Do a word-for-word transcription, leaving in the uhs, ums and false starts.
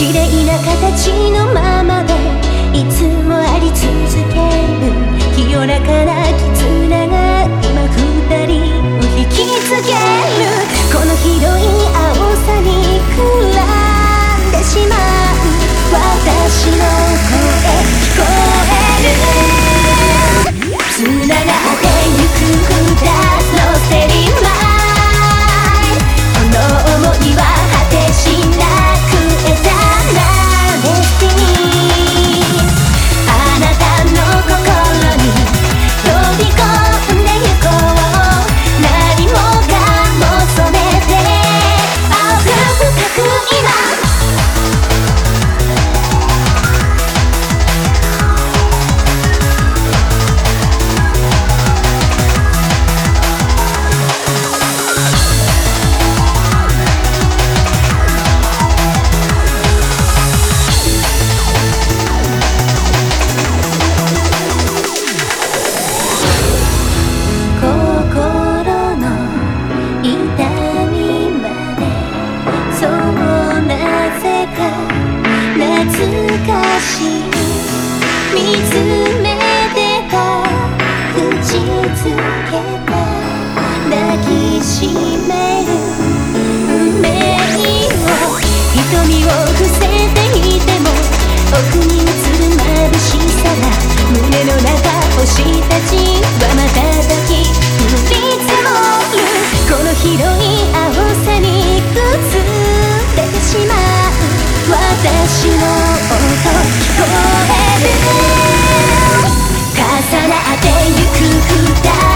綺麗な形のままでいつもあり続ける清らかな絆が今二人を引きつける。この広い青さにくらんでしまう私の声聞こえる。つながってゆくふたつのステリマイこの想いは果てしなくエターナルデスティニー。あなたの心に飛び込んでゆこう。何もかも染めて青く深く今見つめてた口づけた抱きしめる運命を瞳を伏せていても奥に映る眩しさが胸の中星たちは瞬き降り積もる。この広い青さに崩れてしまう私の音聞こえる。重なってゆく二